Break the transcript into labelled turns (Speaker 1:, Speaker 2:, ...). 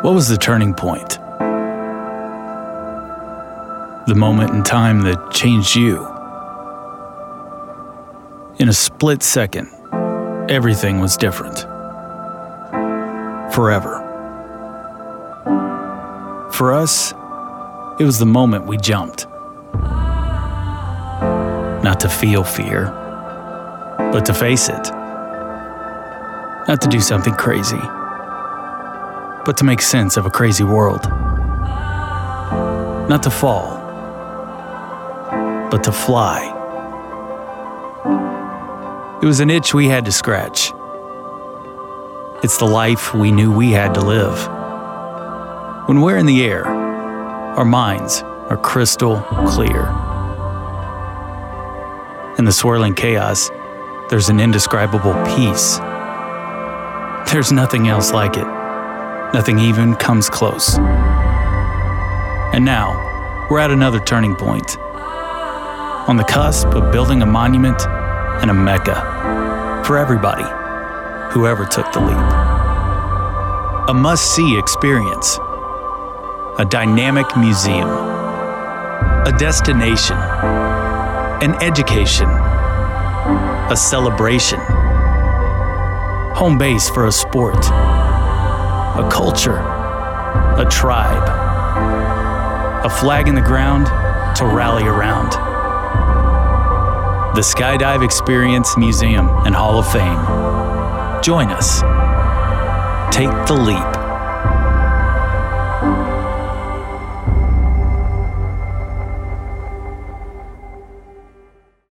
Speaker 1: What was the turning point? The moment in time that changed you. In a split second, everything was different. Forever. For us, it was the moment we jumped. Not to feel fear, but to face it. Not to do something crazy, but to make sense of a crazy world. Not to fall, but to fly. It was an itch we had to scratch. It's the life we knew we had to live. When we're in the air, our minds are crystal clear. In the swirling chaos, there's an indescribable peace. There's nothing else like it. Nothing even comes close. And now, we're at another turning point. On the cusp of building a monument and a mecca for everybody, whoever took the leap. A must-see experience. A dynamic museum. A destination. An education. A celebration. Home base for a sport. A culture. A tribe. A flag in the ground to rally around. The Skydive Experience Museum and Hall of Fame. Join us. Take the leap.